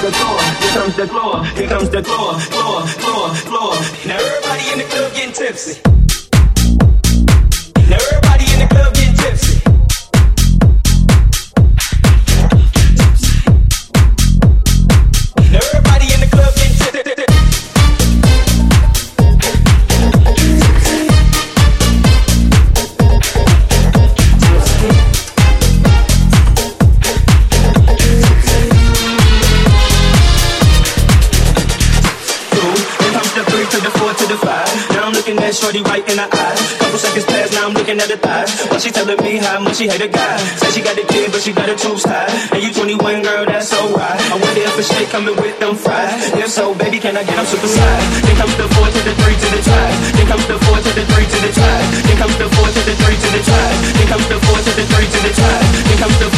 the floor, here comes the floor, here comes the floor, floor. Now everybody in the club getting tipsy. Now everybody in the club getting tipsy. Now everybody in the club getting tipsy. Looking at shorty right in the eye. Couple seconds pass, now I'm looking at her thigh. While she telling me how much she hate a guy. Said she got the kid, but she got her tubes tied. And you 21, girl, that's so right. I wonder if a shit coming with them fries. If so, baby, can I get them super size? Then comes the 4 to the 3 to the tide. Then comes the 4 to the 3 to the tide. Then comes the 4 to the 3 to the tide. Then comes the 4 to the 3 to the tide. Then comes the